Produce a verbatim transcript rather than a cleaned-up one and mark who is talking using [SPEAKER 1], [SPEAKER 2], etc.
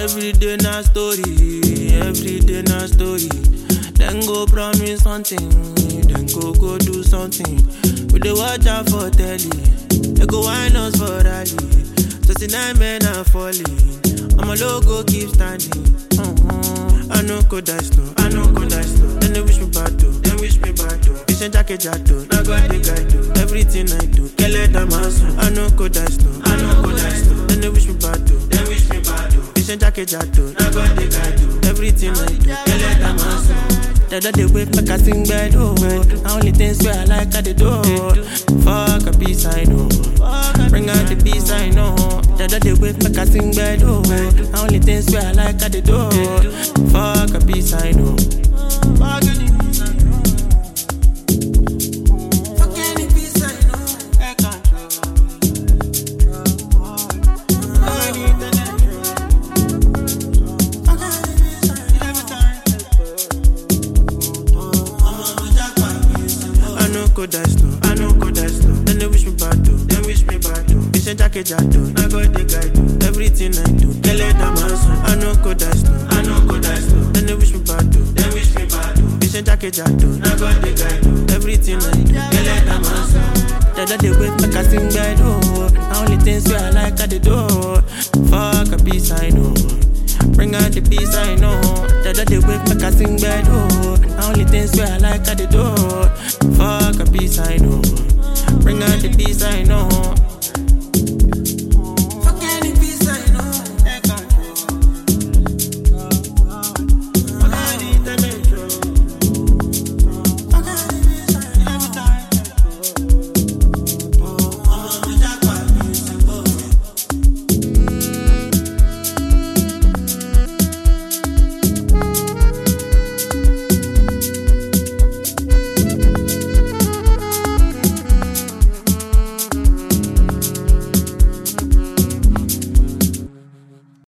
[SPEAKER 1] Every day na story, every day na story. Then go promise something, then go go do something. We dey watch out for telly, they go whine us for rally. twenty-nine men are falling, I'm a logo keep standing. Uh-huh. I no go die slow, I no go die slow. Then they wish me bad too, then wish me bad too. They send jacket jato, now God the guy do. Everything I do, kill it I'm hustle. I no go die slow, I no go die slow. Then they wish me bad too, then wish me bad too. They send jacket jato, now God the guy do. Everything I do, kill it I'm hustle. Dada they wake make I sing bed, oh. I only things where I like how they do. Fuck a peace I know, bring out the peace I know. Dada they wake make I sing bed, oh. I only things where I like how they do. Fuck a peace I know. Fuck any peace I know. Fuck any peace I know. I can't go die slow, I no go die slow. Then they wish me bad too, then wish me bad too. They send jacket jato, I got the guy do. Everything I do, tell it I'm hustle. I no go die slow, I no go die slow. Then they wish me bad too, then wish me bad too. They send jacket jato, I got the guy do. Everything I do, tell it I'm hustle. Dada they wait make I sing bed, oh. I only things where I like how they do. Fuck a peace I know, bring out the peace I know. Dada they wake make I sing bed, oh. I only things where I like how they do. Fuck a peace I know, bring out the peace I know.